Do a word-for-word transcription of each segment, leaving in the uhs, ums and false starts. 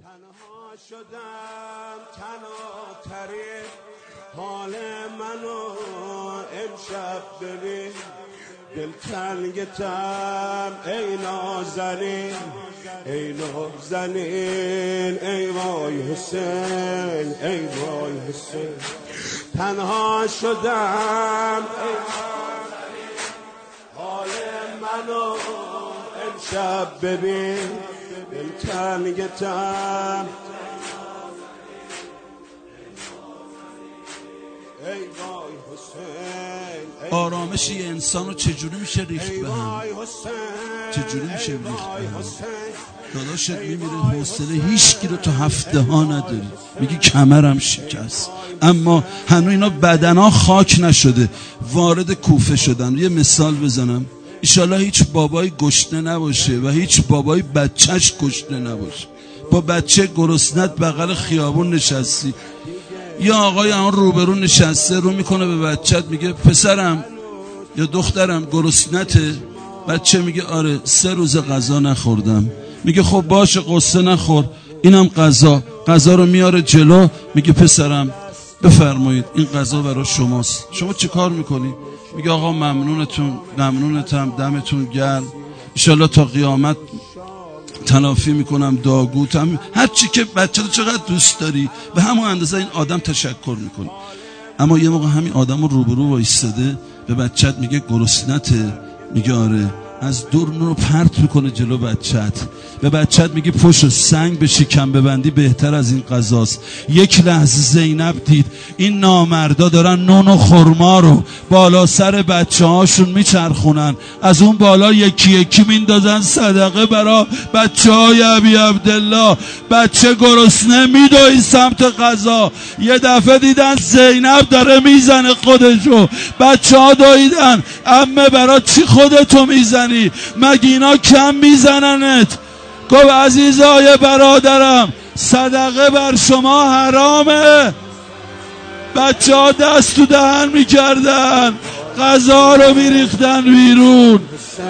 تنها شدم تنها ترین حال منو امشب ببین، دل تنگتم ای نازنین ای نازنین، ای وای حسین ای وای حسین. تنها شدم ای حال منو امشب ببین، دل تنگتم ای وای حسین. آرامش یه انسان رو چجوری میشه ریخت به هم؟ چجوری میشه ریخت به هم؟ داداشت میمیره حوصله هیچ کی رو تو هفته ها نداری، میگی کمرم شکست، اما هنوز اینا بدنا خاک نشده، وارد کوفه شدن. یه مثال بزنم، ایشالله هیچ بابایی گشنه نباشه و هیچ بابایی بچهش گشنه نباشه. با بچه گرسنت بغل خیابون نشستی، یا آقای اون روبرو نشسته رو میکنه به بچت، میگه پسرم یا دخترم گرسنته؟ بچه میگه آره سه روز غذا نخوردم. میگه خب باشه قصه نخور، اینم غذا. غذا رو میاره جلو، میگه پسرم بفرمایید این غذا برای شماست. شما چه کار میکنی؟ میگه آقا ممنونتون، ممنونتم، دمتون گرم، انشالله تا قیامت تلافی میکنم داگوتم. هر چی که بچه تو چقدر دوست داری به همون اندازه این آدم تشکر میکنی. اما یه موقع همین آدم رو روبرو وایستاده به بچت میگه گرسنته، میگه آره، از دور رو پرت میکنه جلو بچت، به بچت میگه پشت سنگ به شکم ببندی بهتر از این غذاست. یک لحظه زینب دید این نامردا دارن نون و خرما رو بالا سر بچه هاشون میچرخونن، از اون بالا یکی یکی میندازن صدقه برا بچه های ابی عبدالله. بچه گرسنه میدوید سمت غذا، یه دفعه دیدن زینب داره میزنه خودشو، بچه ها دویدن، عمه برا چی خودتو میزنی؟ مگینا کم میزننت؟ گفت عزیزای برادرم صدقه بر شما حرامه. بچه ها دست تو دهن میکردن، غذا رو میریختن بیرون.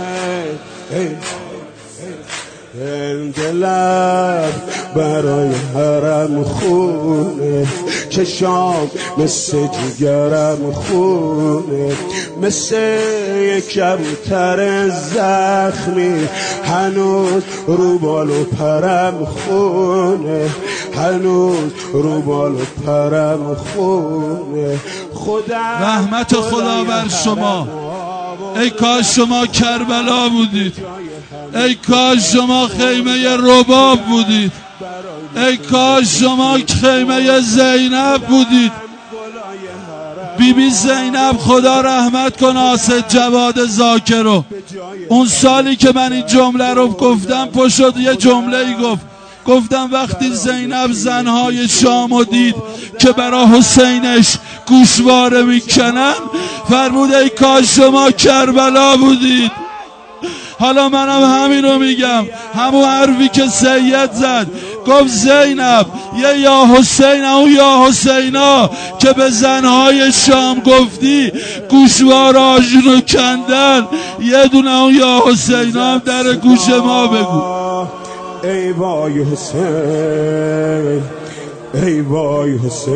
دلم برای حرم خونه، چشام مثل جگرم خونه، مثل یک کبوتر زخمی هنوز رو بال و پرم خونه، هنوز رو بال و پرم خونه. خدا رحمت خدا بر شما. ای کاش شما کربلا بودید، ای کاش شما خیمه رباب بودید، ای کاش شما خیمه زینب بودید. بی بی زینب خدا رحمت کنه آسد جواد زاکرو. اون سالی که من این جمله رو گفتم پشت یه جمله ای گفت، گفتم وقتی زینب زنهای شامو دید که برا حسینش گوشواره میکنن، فرمود ای کاش شما کربلا بودید. حالا منم همین رو میگم، همون حرفی که سید زد، گفت زینب یه یا حسین، اون یا حسینا که به زنهای شام گفتی گوشواراشون رو کندن، یه دونه اون یا حسینا هم در گوش ما بگو. ای وای حسین ای وای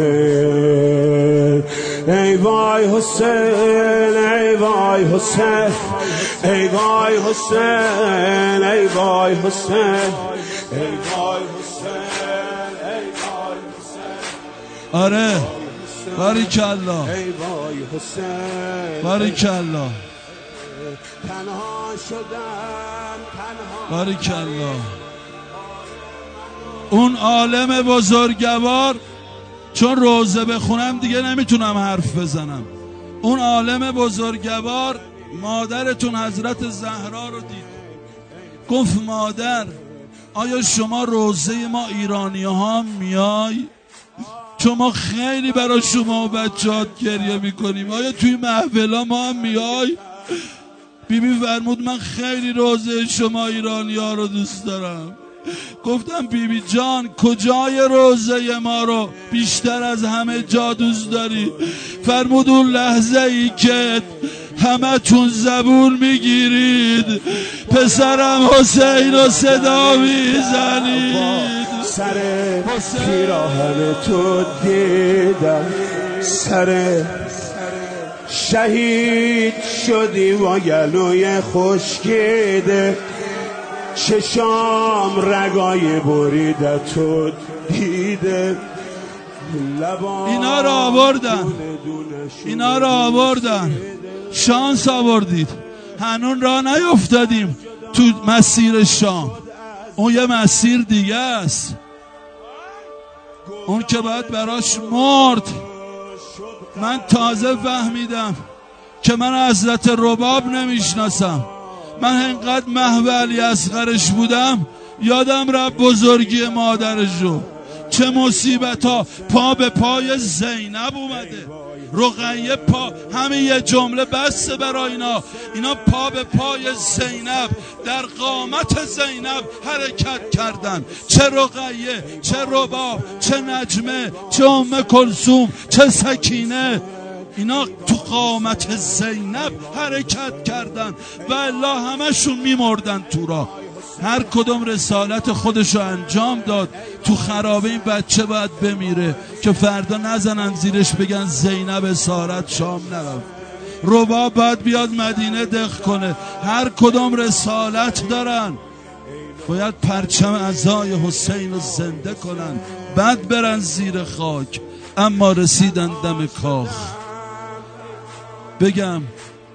حسین ای وای حسین ای وای حسین ای وای حسین ای وای حسین ای وای حسین ای وای حسین. آره باریکالله ای وای حسین باریکالله تنها شدم تنها باریکالله. اون عالم بزرگوار، چون روزه بخونم دیگه نمیتونم حرف بزنم، اون عالم بزرگوار مادرتون حضرت زهرا رو دید، گفت مادر آیا شما روزه ما ایرانی ها میای؟ چون ما خیلی برای شما و بچهات گریه میکنیم، آیا توی محفلا ما هم میای؟ بیبی فرمود من خیلی روزه شما ایرانی ها رو دوست دارم. گفتم بیبی بی جان کجای روزه ما رو بیشتر از همه جا دوست داری؟ فرمود اون لحظه ای که همه تون زبون میگیرید پسرم حسین رو صدا میزنید. سر پیراهن تو دیدم، سر شهید شدی و گلوی خشکیده، چشام رگای بریده تو دیده. اینا رو آوردن، اینا رو آوردن، شانس آوردید، هنون را نیفتادیم تو مسیر شام. اون یه مسیر دیگه است، اون که باید براش مرد. من تازه فهمیدم که من حضرت رباب نمیشناسم. من اینقدر محو علی اصغرش بودم یادم رفت بزرگی مادرش رو. چه مصیبت ها پا به پای زینب اومده، رقیه پا، همین یه جمله بسته برای اینا. اینا پا به پای زینب، در قامت زینب حرکت کردن. چه رقیه، چه رباب، چه نجمه، چه ام کلثوم، چه سکینه، اینا تو قامت زینب حرکت کردن و الا همشون میمردن تو راه. هر کدوم رسالت خودشو انجام داد. تو خرابه این بچه باید بمیره که فردا نزنن زیرش بگن زینب اسارت شام نرفت. رباب باید بیاد مدینه دق کنه. هر کدوم رسالت دارن، باید پرچم عزای حسین رو زنده کنن، بعد برن زیر خاک. اما رسیدن دم کاخ. بگم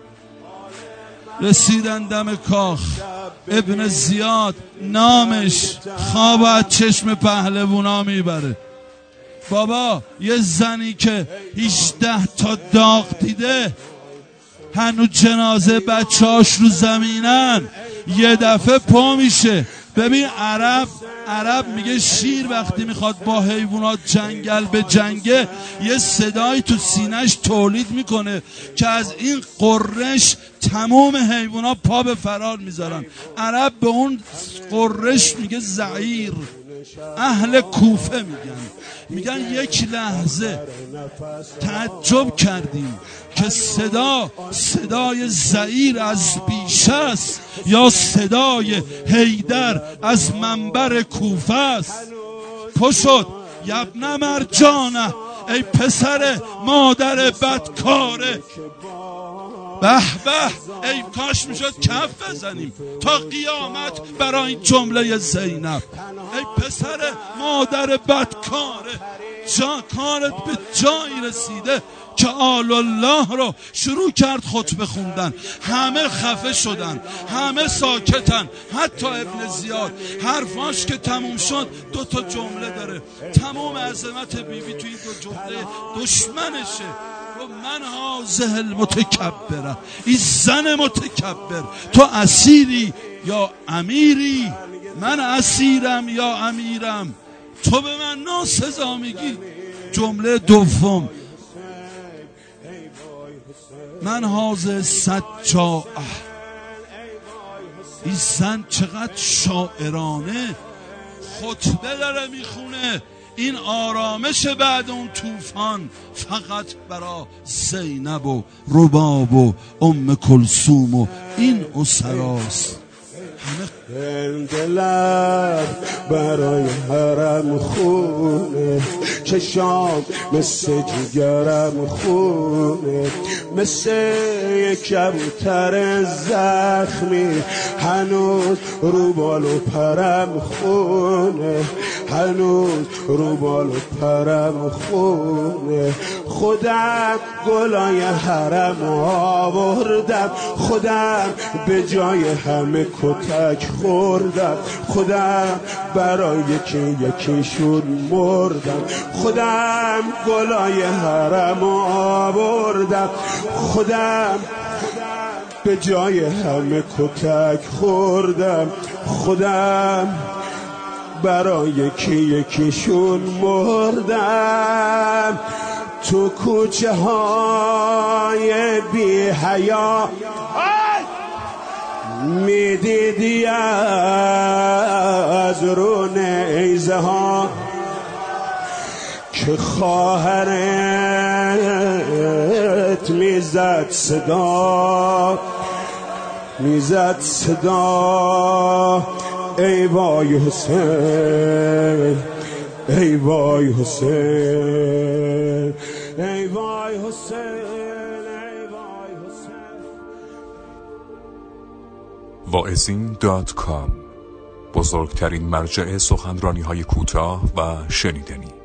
رسیدن دم کاخ. ابن زیاد نامش خواب از چشم پهلوونا میبره. بابا یه زنی که هجده تا داغ دیده، هنوز جنازه بچهاش رو زمینن، یه دفعه پا میشه. ببین عرب عرب میگه شیر وقتی میخواد با حیوانات جنگل به جنگه، یه صدایی تو سینهش تولید میکنه که از این قررش تمام حیوانات پا به فرار میذارن. عرب به اون قررش میگه زعیر. اهل کوفه میگن میگن یک لحظه تعجب کردیم که صدا صدای زعیر از بیشه است یا صدای حیدر از منبر کوفه است. پشت یبن مرجانه، ای پسر مادر بدکاره. به به، ای کاش میشد کف بزنیم تا قیامت برای این جمله زینب. ای پسر مادر بدکاره، جا کارت به جایی رسیده که آل الله رو شروع کرد خطبه خوندن. همه خفه شدن، همه ساکتن، حتی ابن زیاد حرفاش که تموم شد دو تا جمله داره. تمام عظمت بیبی توی این دو جمله دشمنشه. و من هازه المتکبره، این زن متکبر، تو اسیری یا امیری؟ من اسیرم یا امیرم؟ تو به من ناسزا میگی. جمله دوم، من هازه سجاعه. این زن چقدر شاعرانه خطبه داره میخونه. این آرامش بعد اون طوفان فقط برا زینب و رباب و ام کلثوم و این اسراست. دلم برای حرم خونه، چشام مثل جگرم خونه، مثل یک کبوتر زخمی هنوز رو بال و پرم خونه، هنوز رو بال و پرم خونه. خودم گلای حرم آوردم، خودم به جای همه کتک خوردم، خودم برای یکی یکیشون مردم، خودم گلای حرم آوردم، خودم به جای همه کتک خوردم، خودم برای یکی یکیشون مردم. تو کوچه های بی حیا میدیدی از رو نیزه ها که خواهرت میزد صدا، میزد صدا ای وای حسین. ای وای حسین، ای وای حسین، ای وای حسین. واعظین دات کام، بزرگترین مرجع سخنرانی های کوتاه و شنیدنی.